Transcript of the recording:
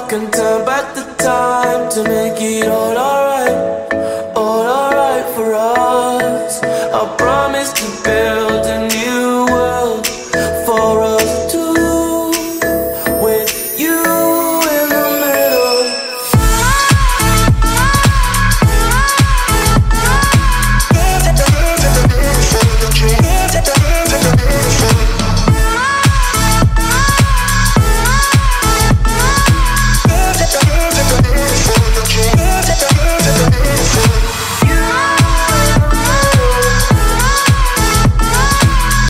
can turn back the time to make it all alright.